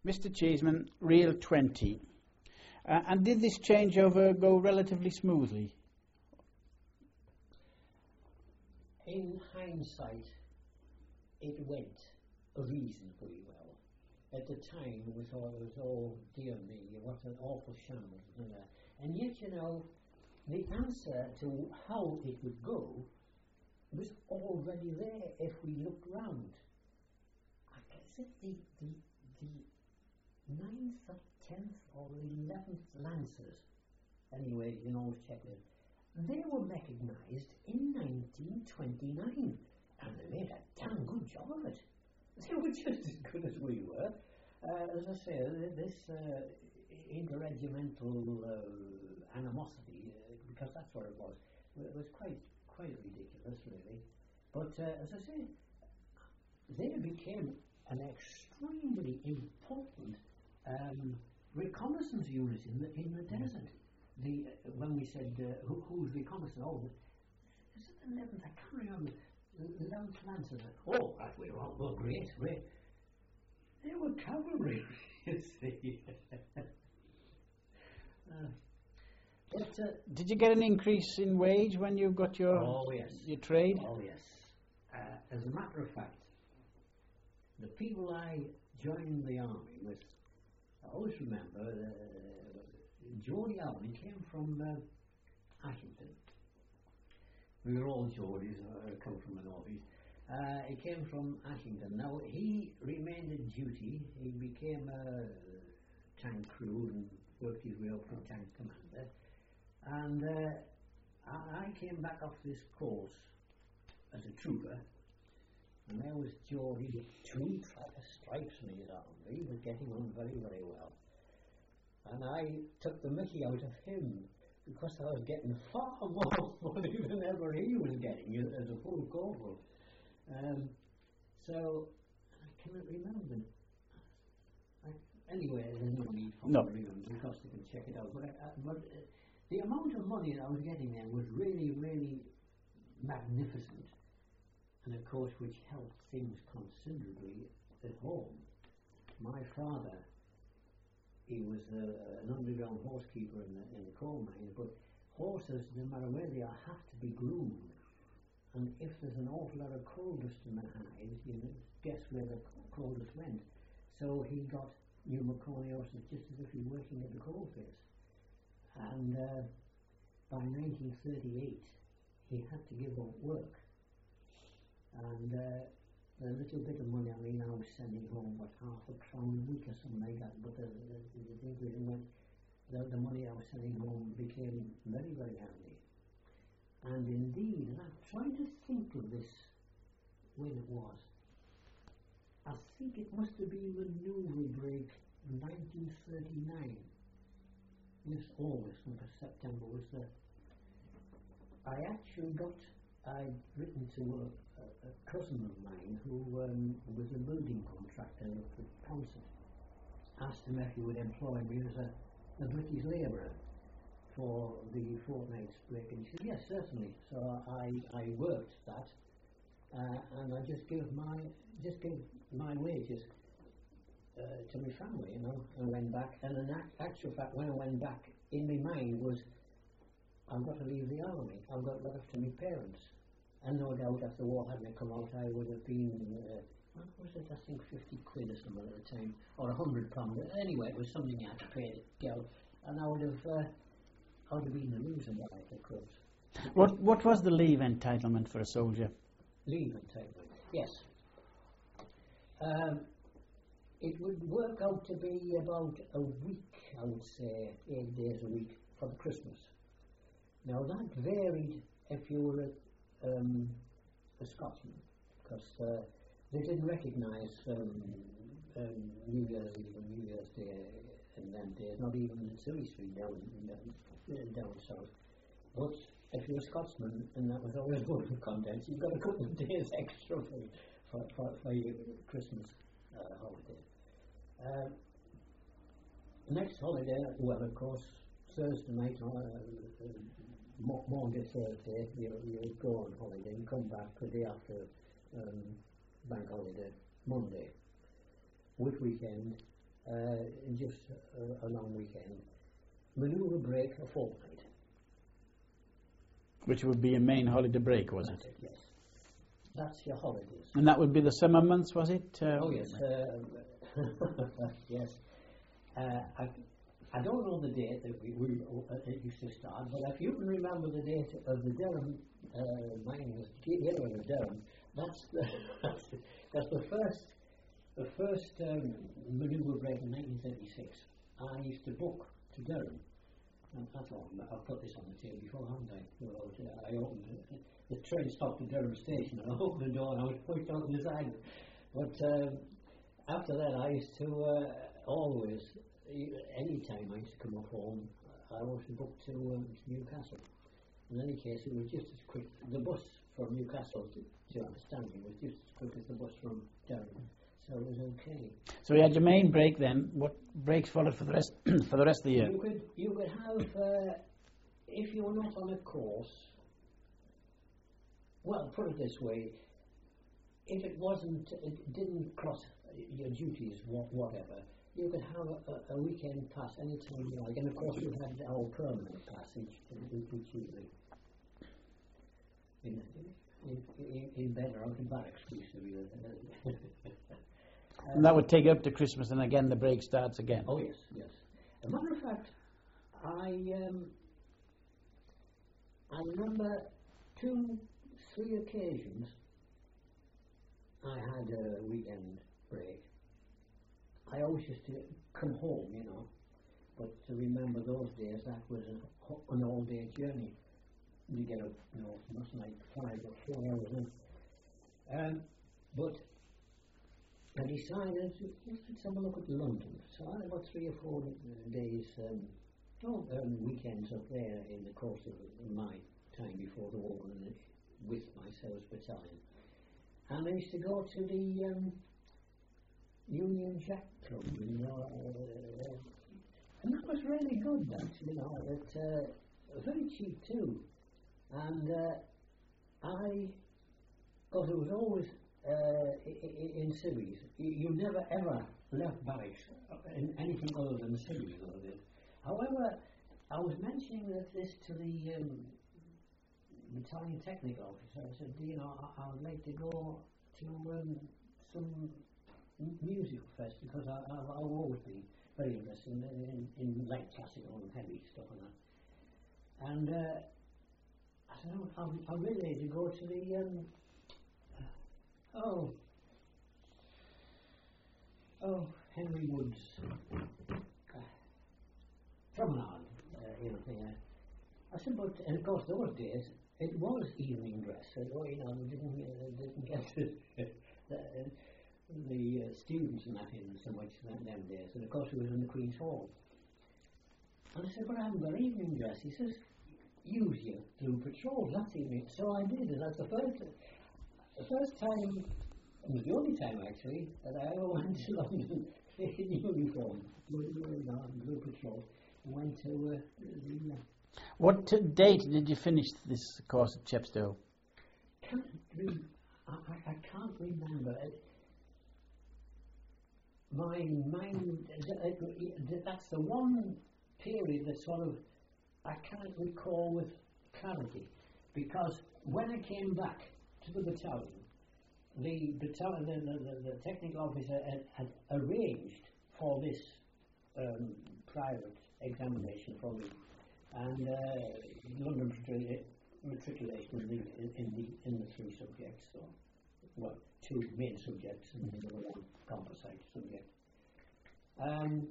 Mr. Cheeseman, Real 20. And did this changeover go relatively smoothly? In hindsight, it went reasonably well. At the time, we thought it was, oh dear me, what an awful shambles. And yet, you know, the answer to how it would go was already there if we looked round. I guess the 9th or 10th or 11th Lancers, anyway, you can always check them, they were recognised in 1929, and they made a damn good job of it. They were just as good as we were. As I say, this interregimental animosity, because that's what it was quite ridiculous, really. But as I say, they became an extremely important reconnaissance unit in the desert. When we said who's reconnaissance, is it the 11th? I can't remember. 11th Lancers. Oh, that we were all great. They were cavalry, you see. Did you get an increase in wage when you got your your trade? Oh yes. As a matter of fact, the people I joined the army with, I always remember, Geordie Allen, he came from Ashington. We were all Geordies, come from the northeast. He came from Ashington. Now, he remained in duty. He became a tank crew and worked his way up from tank commander. And I came back off this course as a trooper, and there was Geordie with 2 stripes in his arm. He was getting on very, very well. And I took the mickey out of him because I was getting far more money than ever he was getting as a full corporal. So I cannot remember. Anyway, there's no need for me to remember because they can check it out. But the amount of money that I was getting there was really, really magnificent, and of course, which helped things considerably at home. My father, he was an underground horsekeeper in the coal mine, but horses, no matter where they are, have to be groomed. And if there's an awful lot of coal dust in the hides, you know, guess where the coal dust went. So he got new Marconi horses just as if he was working at the coal face. And by 1938, he had to give up work. And the little bit of money, I mean, I was sending home, £0.5 a week or something like that, but the money I was sending home became very, very handy. And indeed, and I'm trying to think of this when it was. I think it must have been the Newry break, 1939. This August, not September, was the. I'd written to a cousin of mine who was a building contractor at Consett. Asked him if he would employ me as a British labourer for the fortnight's break, and he said yes, certainly. So I worked that, and I just gave my wages to my family, you know. I went back, and in actual fact, when I went back, in my mind was, I've got to leave the army. I've got left to my parents, and no doubt if the war hadn't come out, I would have been. What was it? I think 50 quid or something at the time, or £100. Anyway, it was something I had to pay to go, and I would have been the loser by the clubs. What was the leave entitlement for a soldier? Leave entitlement, yes. It would work out to be about a week, I would say, 8 days a week for the Christmas. Now that varied if you were a Scotsman, because they didn't recognise New Year's Eve and New Year's Day in them days, not even in Surrey Street down south. But if you're a Scotsman, and that was always one of the contents, you've got a couple of days extra for your Christmas holiday. Next holiday, well, of course, Thursday night, Monday, Thursday, you go on holiday and come back the day after bank holiday, Monday. With weekend, just a long weekend. Manoeuvre break a fortnight. Which would be a main holiday break, was That's it? it, yes. That's your holidays. And that would be the summer months, was it? Oh yes, yes. I don't know the date that it used to start, but if you can remember the date of the Durham mining, Gateway of Durham, that's the first manoeuvre break in 1936. I used to book to Durham. And I thought, I've put this on the table before, haven't I? Well, I opened the train stopped at Durham Station, and I opened the door and I was pushed out the side. But after that, I used to always, any time I used to come off home, I always booked to Newcastle. In any case, it was just as quick. The bus from Newcastle to Stanley was just as quick as the bus from Durham. So it was okay. So you had your main break then. What breaks followed for the rest for the rest of the year? You could have, if you were not on a course, well, put it this way, if it didn't cross your duties, whatever, you could have a weekend pass any time you like. And of course, we had our permanent passage, which usually in bed or out in barracks, we used to be. And that would take you up to Christmas, and again the break starts again. Oh yes, yes. As a matter of fact, I remember 2-3 occasions I had a weekend break. I always used to come home, you know, but to remember those days, that was an all-day journey. You get up, you know, must like 5 or 4 hours in. But I decided, let's have a look at London. So I had about 3 or 4 days, weekends up there in the course of my time before the war, and with my Service Battalion. And I used to go to the Union Jack Club, you know, and that was really good, actually, you know, very cheap too. And because it was always in cities, you never ever left barracks in anything other than cities. However, I was mentioning this to the battalion technical officer. I said, you know, I would like to go to some musical fest because I've always been very interested in light classical and heavy stuff and that. And I said, I'm really to go to the Henry Wood's promenade, you know, thing. I said, but and of course those days it was evening dress. So, you know, didn't get the students and that in so much them days. And of course it was in the Queen's Hall. And I said, but I haven't got evening dress. He says, use your blue patrol. That's evening. So I did, and that's the first time, it was the only time actually, that I ever went to London in uniform, blue patrol, and went to the... What date did you finish this course at Chepstow? I can't remember. My mind, that's the one period that sort of I can't recall with clarity, because when I came back to the battalion, the technical officer had arranged for this private examination for me, and London matriculation in the 3 subjects, so, well, 2 main subjects and the other 1 composite subject. And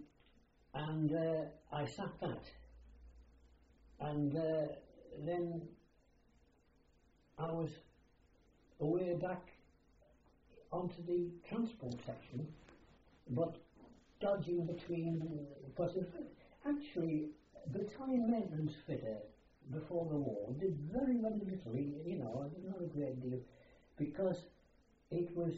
I sat that, and then I was away back onto the transport section, but dodging between, because actually battalion maintenance fitter before the war did very, very little, you know, not a great deal, because it was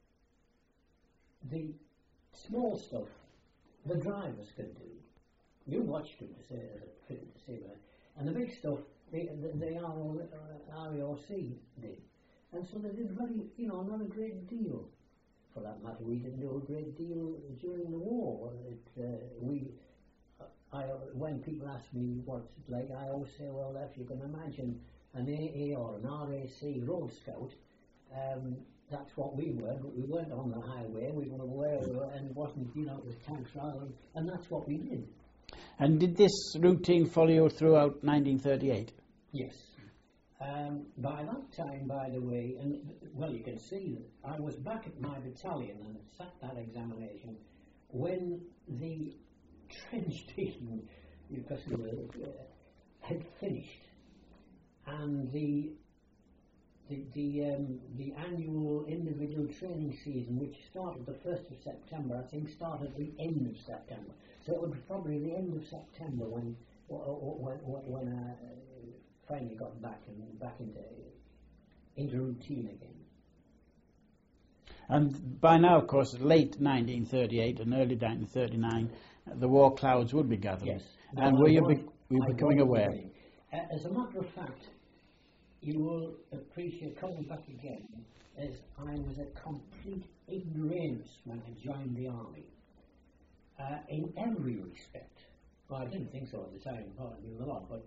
the small stuff the drivers could do. You watched them to say that. And the big stuff, the RAOC did. And so they did very, you know, not a great deal. For that matter, we didn't do a great deal during the war. when people ask me what's it like, I always say, well, if you can imagine an AA or an RAC Road Scout, that's what we were, but we weren't on the highway, we were aware, and it wasn't, it was tanks rather, and that's what we did. And did this routine follow you throughout 1938? Yes. By that time, by the way, and well, you can see that I was back at my battalion and sat that examination when the trench digging, because had finished, and the annual individual training season, which started the 1st of September, I think started at the end of September. So it was probably the end of September when I finally got back into routine again. And by now, of course, late 1938 and early 1939, the war clouds would be gathering. Yes. And were you becoming aware? As a matter of fact, you will appreciate, coming back again, as I was a complete ignoramus when I joined the army. In every respect. Well, I didn't think so at the time, pardon me a lot, but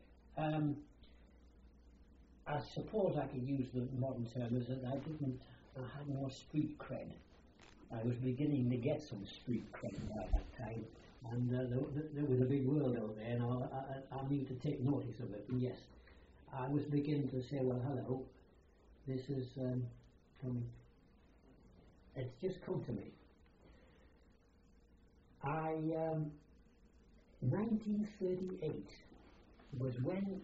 I suppose I could use the modern term as that I had no street cred. I was beginning to get some street cred by that time, and there was a big world out there, and I need to take notice of it. And yes, I was beginning to say, well, hello, this is coming. It's just come to me. 1938 was when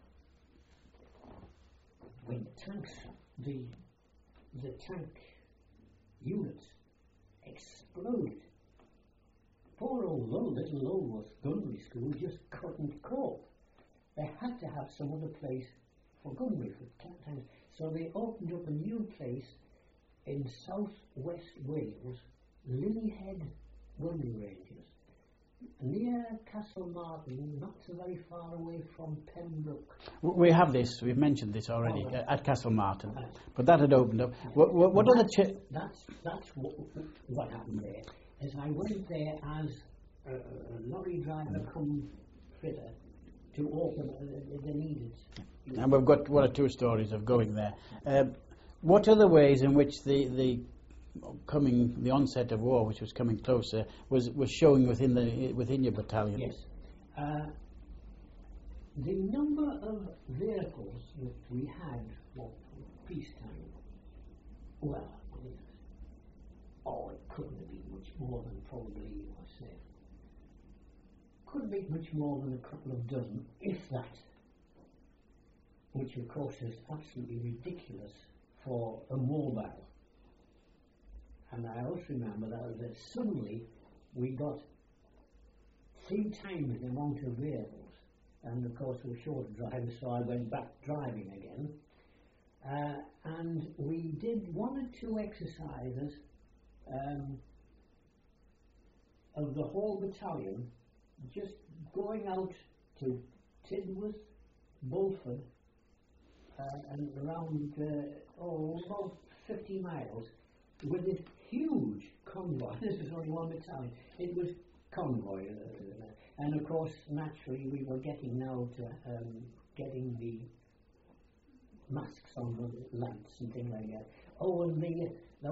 tanks, the tank units exploded. Poor old little Lulworth Gunnery School just couldn't cope. They had to have some other place for gunnery for tanks. So they opened up a new place in southwest Wales, Lilyhead Gunnery Ranges, near Castlemartin, not so very far away from Pembroke. We have this, we've mentioned this already, at Castlemartin, but that had opened up. What other... That's what happened there. As I went there as a lorry driver come fitter to open, they needed. And we've got one or two stories of going there. What other ways in which the onset of war, which was coming closer, was showing within your battalion? Yes. The number of vehicles that we had for peacetime, well, it couldn't have been much more than probably, couldn't be much more than a couple of dozen, if that, which of course is absolutely ridiculous for a mobile. And I also remember that suddenly we got 3 times the amount of vehicles, and of course we were short of drivers, so I went back driving again. And we did 1 or 2 exercises of the whole battalion, just going out to Tidworth, Bulford, and around about 50 miles with this huge convoy. This is only 1 battalion. It was convoy, and of course, naturally, we were getting now to getting the masks on the lights and things like that. Oh, and the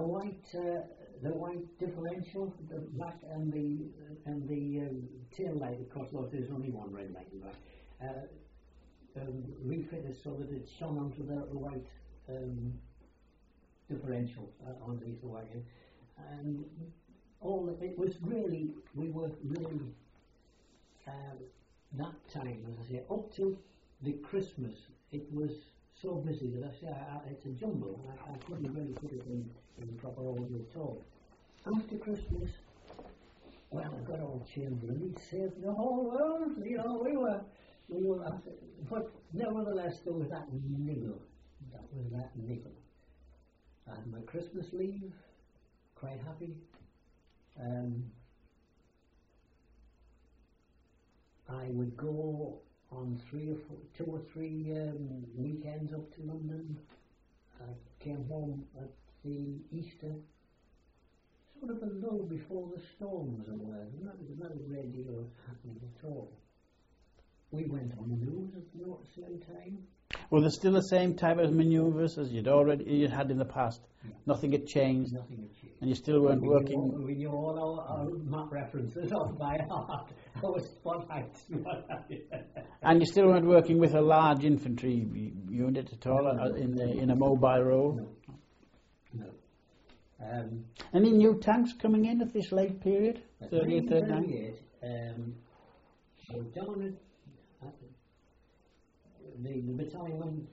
white differential, the black and the tail light. Of course, well, there's only 1 red light and black. Refitted so that it shone onto the white differential underneath the wagon, and it was really, we were really that time, as I say, up to the Christmas, it was so busy that I say it's a jumble. I couldn't really put it in proper order at all. After Christmas, well, I got old Chamberlain, he saved the whole world. We were, but nevertheless, there was that niggle. I had my Christmas leave, quite happy. I would go on 2 or 3 weekends up to London. I came home at the Easter. So sort of a lull before the storms were. Not a great deal happening at all. We went on the news at the same time. Were there still the same type of manoeuvres as you had in the past? Yeah. Nothing had changed, Nothing had changed. and you still weren't working. We knew all our map references off by heart. Our spot heights. And you still weren't working with a large infantry unit at all in a mobile role. No. Any new tanks coming in at this late period? 38, 39? 1938, I was down at the battalion when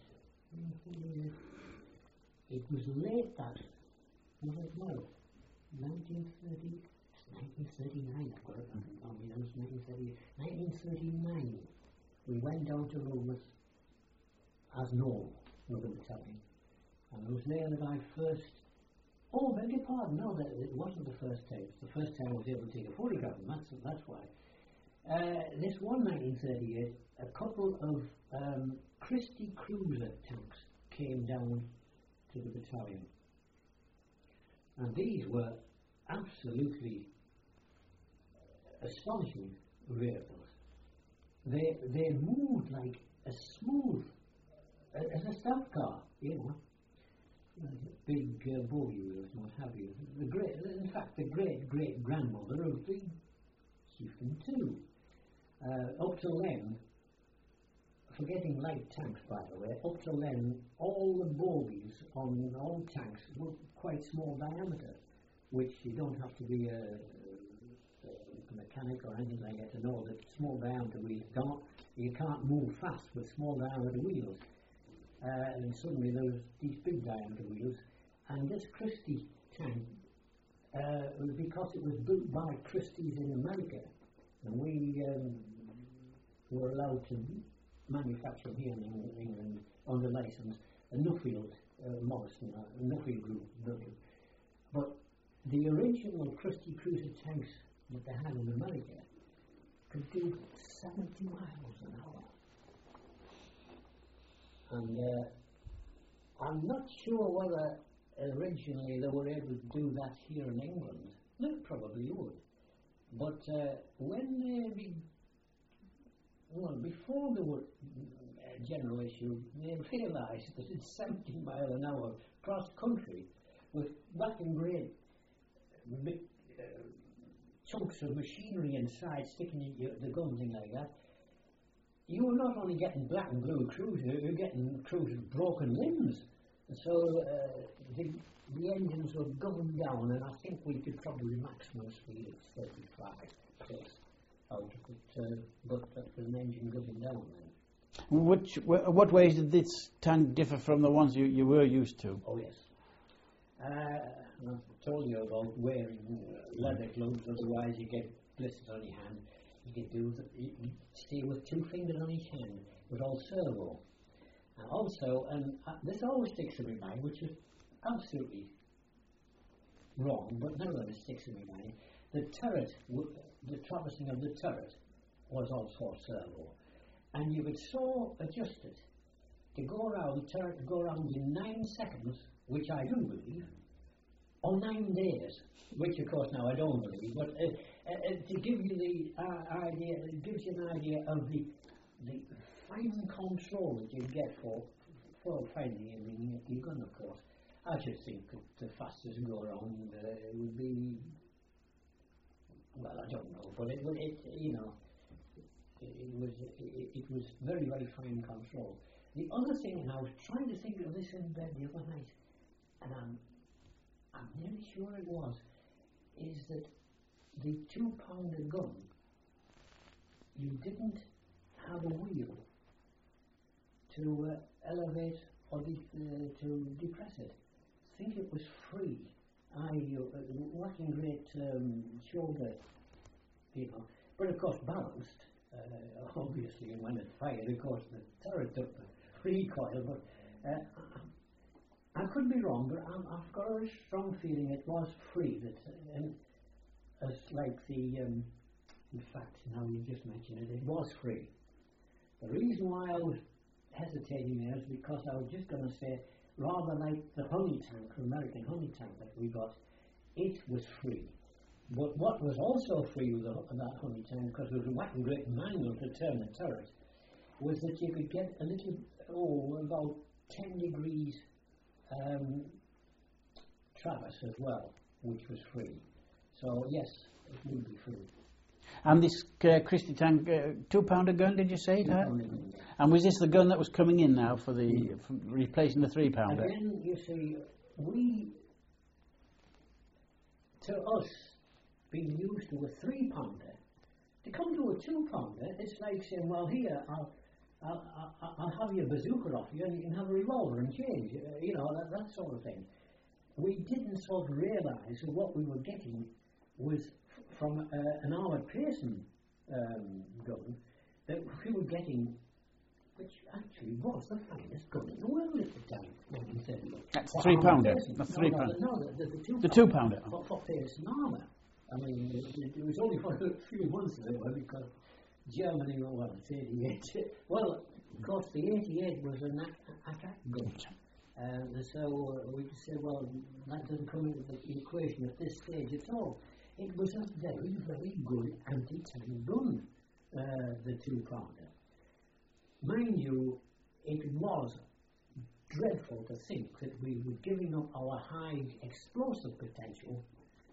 it was late that, was it? No, 1930, 1939, I've got it on me, that was 1939. We went down to Loomis as normal, another battalion. And it was there that I first, beg your pardon, no, it wasn't the first time. It's the first time I was able to take a photograph, and that's why. This one 1938, a couple of Christie Cruiser tanks came down to the battalion. And these were absolutely astonishing vehicles. They moved like as smooth as a staff car, you know. Big bogey wheels and what have you. In fact, the great grandmother of the Chieftain II. Up till then, forgetting light tanks by the way, up till then all the bogies on all tanks were quite small diameter, which you don't have to be a mechanic or anything like that to know that small diameter wheels you can't move fast with small diameter wheels. And suddenly there was these big diameter wheels, and this Christie tank, because it was built by Christie's in America, and we were allowed to manufacture here in England under license, Nuffield, Morrison, Nuffield Group built it. But the original Christie Cruiser tanks that they had in America could do 70 miles an hour. And I'm not sure whether originally they were able to do that here in England. They probably would. But when before the general issue, they realised that it's 70 miles an hour cross country with black and grey chunks of machinery inside sticking in the gun, thing like that. You were not only getting black and blue cruisers, you were getting cruisers with broken limbs. So the engines were governed down, and I think we could probably maximum speed of 35 plus out of it, but that was an engine governed down then. What ways did this tank differ from the ones you were used to? Oh yes. I've told you about wearing leather gloves, otherwise you get blisters on your hand. You could stay with 2 fingers on each hand. It was all servo. And also, this always sticks in my mind, which is absolutely wrong, but nevertheless sticks in my mind. The turret, the traversing of the turret was also servo. And you would so adjust it to go around, the turret to go around in 9 seconds, which I do believe, or 9 days, which of course now I don't believe, but to give you the idea, it gives you an idea of the fine control that you get for finding aiming your gun, of course. I should think that the fastest go around would be, well, I don't know, but it was very, very fine control. The other thing, and I was trying to think of this in bed the other night, and I'm nearly sure it was, is that the 2-pounder gun, you didn't have a wheel to elevate or to depress it. I think it was free. Working great shoulder, but of course balanced, obviously, and when it fired, of course, the turret took the recoil, but I could be wrong, but I've got a very strong feeling it was free, as like in fact, now you just mentioned it, it was free. The reason why I was hesitating there is because I was just going to say, rather like the Honey tank, the American Honey tank that we got, it was free. But what was also free with that honey tank, because there was a whacking great manual to turn the turret, was that you could get a little, about 10 degrees traverse as well, which was free. So yes, it would be free. And this Christie tank, 2-pounder gun, did you say? And was this the gun that was coming in now for replacing the 3-pounder? Again, you see, to us, being used to a 3-pounder, to come to a 2-pounder, it's like saying, well, here, I'll have your bazooka off you and you can have a revolver and change, that sort of thing. We didn't sort of realise that what we were getting was from an armoured Pearson gun, that we were getting, which actually was the finest gun in the world at the time. That's 3-pounder. That's 3-pounder. No, the 2-pounder. For Pearson armour. I mean, it was only for a few months of it, because Germany, well, it's 88. Well, of course, the 88 was an attack gun. So we could say, well, that doesn't come into the equation at this stage at all. It was a very, very good anti-tank gun, the 2-pounder. Mind you, it was dreadful to think that we were giving up our high explosive potential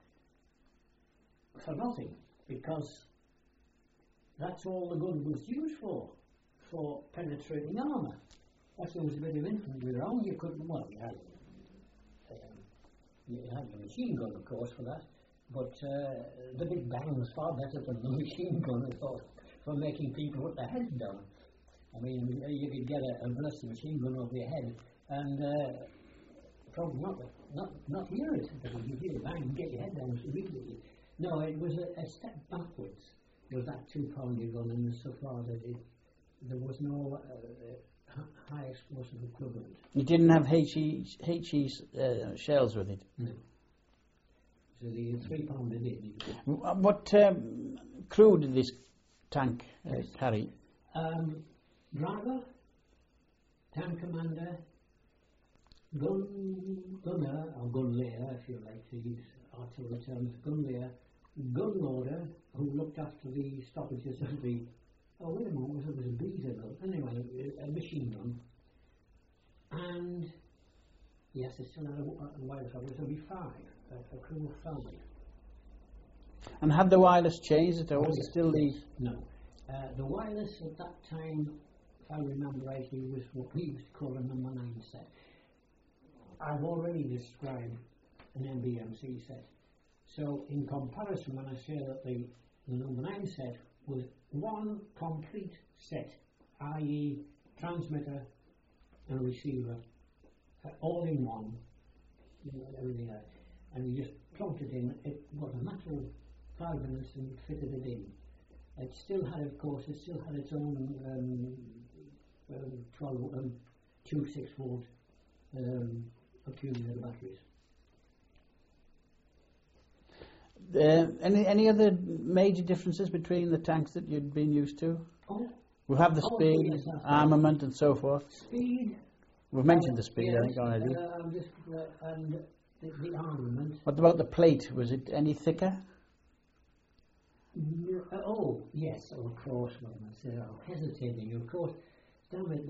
for nothing, because that's all the gun was used for penetrating armour. If there was a bit of infantry around, you couldn't, well, you had the machine gun, of course, for that, but the Big Bang was far better than the machine gun, I thought, for making people put their heads down. I mean, you could get a ballistic machine gun over your head, and probably not hear it, but if you hear the bang, get your head down immediately. No, it was a step backwards with that 2-pounder gun, and so far that there was no high explosive equivalent. You didn't have HE shells with it? No. So the 3-pounder did. What crew did this tank carry? Driver, tank commander, gunner, or gun layer, if you like to use artillery terms, gun layer, gun loader, who looked after the stoppages of the, wait a moment, it was a Beta gun, anyway, a machine gun, and yes, it still had a wireless operator, so it'll be 5, a crew of 5. And had the wireless changed at all? Was it still the... No. The wireless at that time, if I remember rightly, was what we used to call a number 9 set. I've already described an MBMC set. So in comparison, when I say that the number 9 set was one complete set, i.e. transmitter and receiver, all in one, everything else, and you just plugged it in, it was a matter of 5 minutes and you fitted it in. It still had, of course, its own 2 6-volt accumulator batteries. Any other major differences between the tanks that you'd been used to? We have the speed, yes, armament and so forth. Speed. We've mentioned the speed, yes, I think, already. And the armament. What about the plate? Was it any thicker? Yes, of course. Well, I'm hesitating. Of course, down at the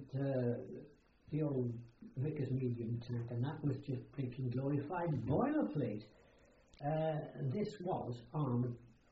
old Vickers medium tank, and that was just freaking glorified boilerplate. This was armoured,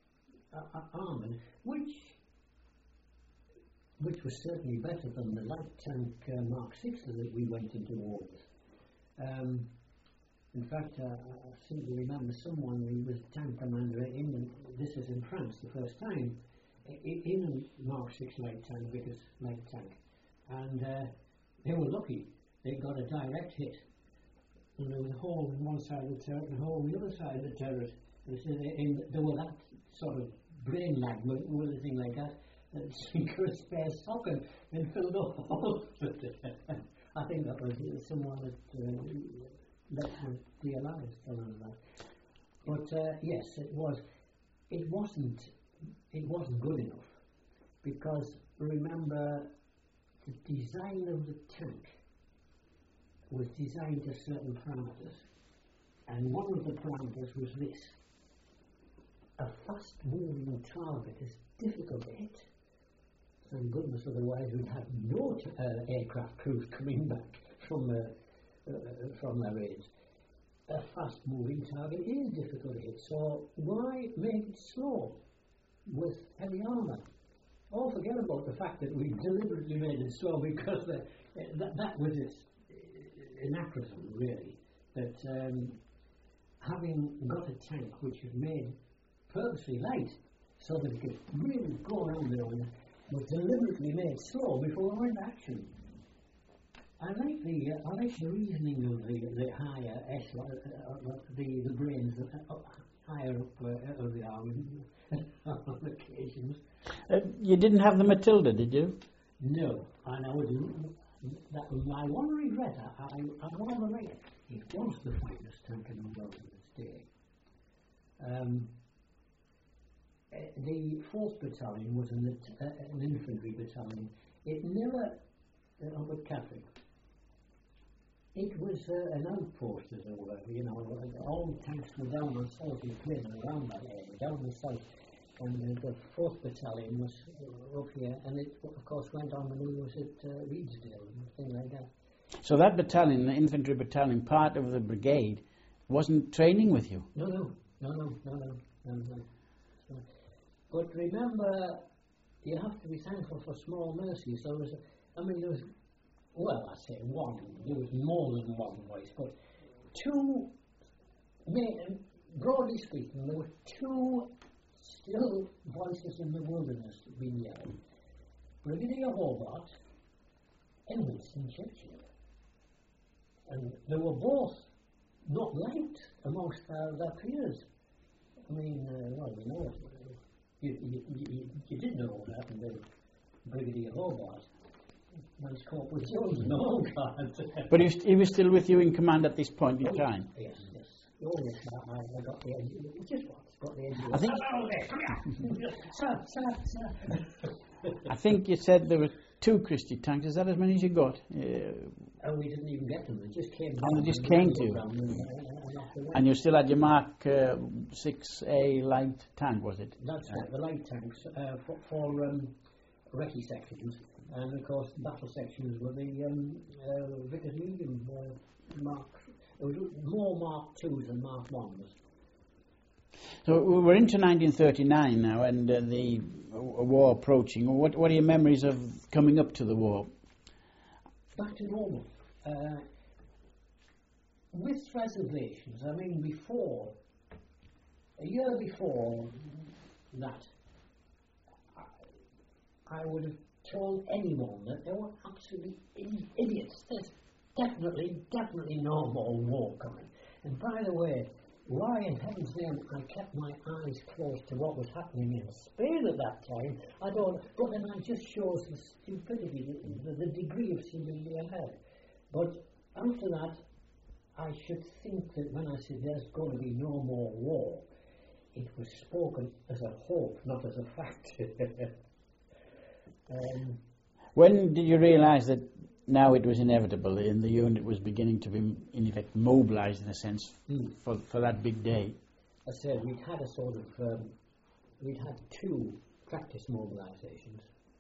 which was certainly better than the light tank Mark VI that we went into war with. In fact, I seem to remember someone who was tank commander this was in France the first time, in a Mark VI light tank, Vickers light tank. And they were lucky. They got a direct hit. And there was a hole in one side of the turret and a hole on the other side of the turret. And there were that sort of brain lag with a thing like that you could a spare socket and fill the hole. I think that was someone that was realised on that. But yes, it wasn't good enough, because remember, the design of the tank was designed to certain parameters, And one of the parameters was this: a fast-moving target is difficult to hit. Thank goodness, otherwise we'd have no aircraft crews coming back from their raids. A fast-moving target is difficult to hit, so why make it slow with heavy armour? Oh, forget about the fact that we deliberately made it slow, because that was anachronism, really. That having got a tank which was made purposely light so that it could really go around the area, was deliberately made slow before we went to action. I like the reasoning of the higher echelon, the brains higher up of the army on occasions. You didn't have the Matilda, did you? No, and I would. That was my one regret. I rather like it. It was the finest tank in the world in its day. The 4th Battalion was an infantry battalion. It never, but Catholic. It was an outpost, as it were. You know, all the tanks were down on Salty Plain around that area, down the south. And the 4th Battalion was up here, and it, of course, went on manoeuvres at Reedsdale and things like that. So that battalion, the infantry battalion, part of the brigade, wasn't training with you? No. But remember, you have to be thankful for small mercies. There was, well, I say one, there was more than one voice, but two, broadly speaking, there were two still voices in the wilderness being yelled. Brigadier Hobart and Winston Churchill. And they were both not liked amongst their peers. I mean, well, we know it. You did know what happened to Brigadier Hobart. Nice Corporal Jones in the Home Guards. But he was still with you in command at this point in time? Yes. Oh, yes, I got the edge. Just what? Got the edge. I think. Come here. Sir. I think you said there were 2 Christie tanks. Is that as many as you got? And we didn't even get them. They just came. Oh, they just came to you. And you still had your Mark 6A light tank, was it? That's right, the light tanks for recce sections. And of course, battle sections were the Vickers medium Mark. There was more Mark 2s than Mark 1s. So we're into 1939 now, and the war approaching. What are your memories of coming up to the war? Back to normal. With reservations. I mean, a year before that, I would have told anyone that they were absolutely idiots. There's definitely no more war coming. And by the way, why in heaven's name I kept my eyes closed to what was happening in Spain at that time, I don't, but then that just shows the stupidity, the degree of stupidity I had. But after that, I should think that when I said there's going to be no more war, it was spoken as a hope, not as a fact. When did you realise that now it was inevitable and the unit was beginning to be, in effect, mobilised in a sense for that big day? I said we'd had a sort of, we'd had 2 practice mobilisations.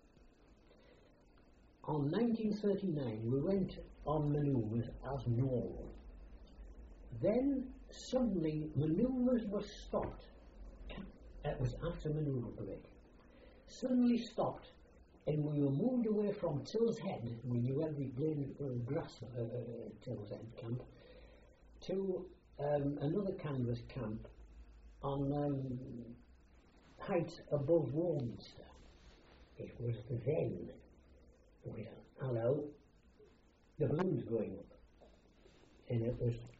On 1939, we went on manoeuvres as normal. Then suddenly manoeuvres were stopped. It was after manoeuvre break. Suddenly stopped, and we were moved away from Till's Head. We knew every blade of grass Till's Head camp, to another canvas camp on height above Warminster. It was then. Hello, the balloon's going up, and it was